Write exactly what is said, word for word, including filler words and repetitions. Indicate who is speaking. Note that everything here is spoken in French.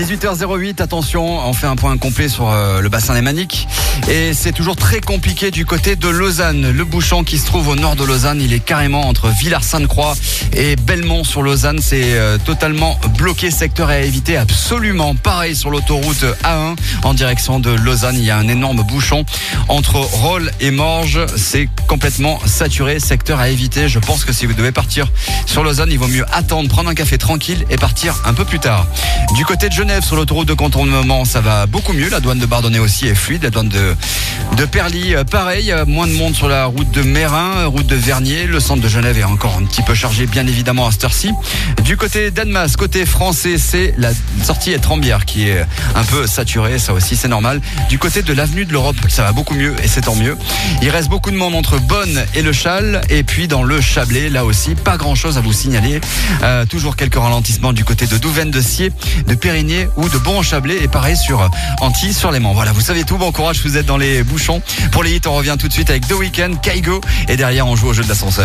Speaker 1: dix-huit heures zéro huit, attention, on fait un point complet sur euh, le bassin lémanique. Et c'est toujours très compliqué du côté de Lausanne. Le bouchon qui se trouve au nord de Lausanne, il est carrément entre Villars-Sainte-Croix et Belmont sur Lausanne. C'est euh, totalement bloqué, secteur à éviter absolument. Pareil sur l'autoroute A un en direction de Lausanne, il y a un énorme bouchon entre Rolle et Morges. C'est complètement saturé, secteur à éviter. Je pense que si vous devez partir sur Lausanne, il vaut mieux attendre, prendre un café tranquille et partir un peu plus tard. Du côté de Genève, sur l'autoroute de contournement, ça va beaucoup mieux. La douane de Bardonnay aussi est fluide. La douane de, de Perly, pareil. Moins de monde sur la route de Mérin, route de Vernier. Le centre de Genève est encore un petit peu chargé, bien évidemment, à cette heure-ci. Du côté d'Annemasse, côté français, c'est la sortie Étrembières qui est un peu saturée. Ça aussi, c'est normal. Du côté de l'avenue de l'Europe, ça va beaucoup mieux et c'est tant mieux. Il reste beaucoup de monde entre Bonne et le Châle. Et puis dans le Chablais, là aussi, pas grand-chose à vous signaler. Euh, toujours quelques ralentissements du côté de Douvaine, de Sciez, de Périgné ou de Bon-en-Chablais. Et pareil sur Antilles, sur Léman. Voilà, vous savez tout. Bon courage, vous êtes dans les bouchons. Pour les hits, on revient tout de suite avec The Weeknd, Kygo. Et derrière, on joue au jeu de l'ascenseur.